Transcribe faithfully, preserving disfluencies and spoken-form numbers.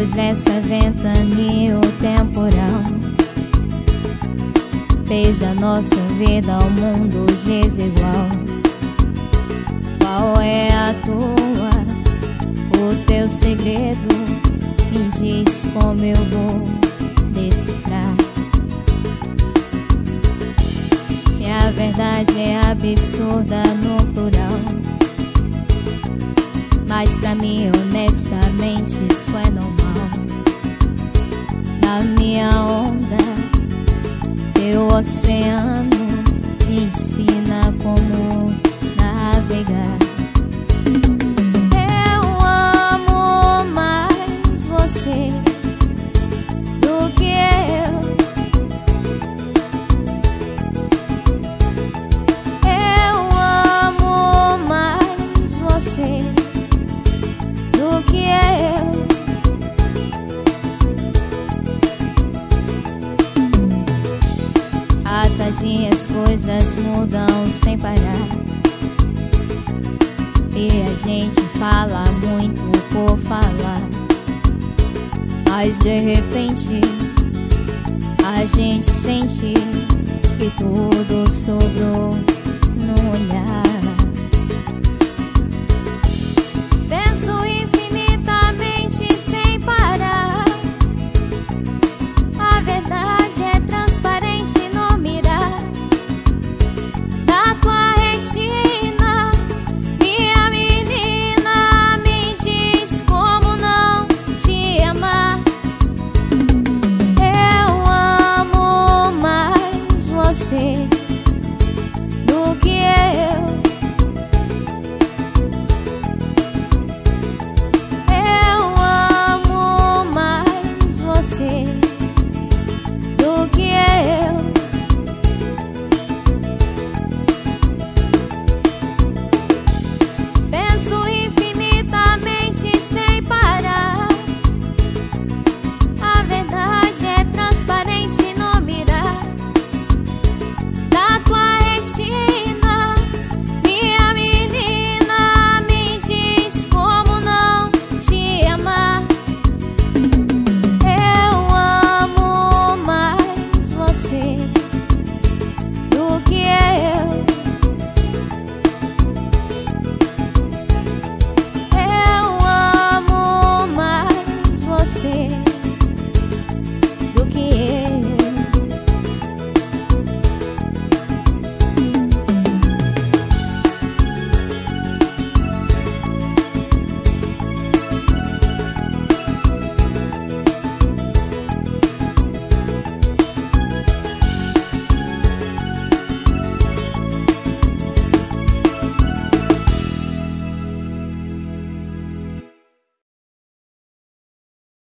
Luz nessa ventania temporal, fez da nossa vida ao mundo desigual. Qual é a tua, o teu segredo? Me diz como eu vou decifrar. E a verdade é absurda no plural, mas pra mim honestamente isso é normal. Na minha onda, teu oceano me ensina como navegar. Eu amo mais você do que eu. Eu amo mais você do que eu. A tadinha as coisas mudam sem parar, e a gente fala muito por falar, mas de repente a gente sente que tudo sobrou no olhar. Penso infinitamente sem parar, a verdade é transparente no mirar da tua retina. Minha menina, me diz como não te amar. Eu amo mais você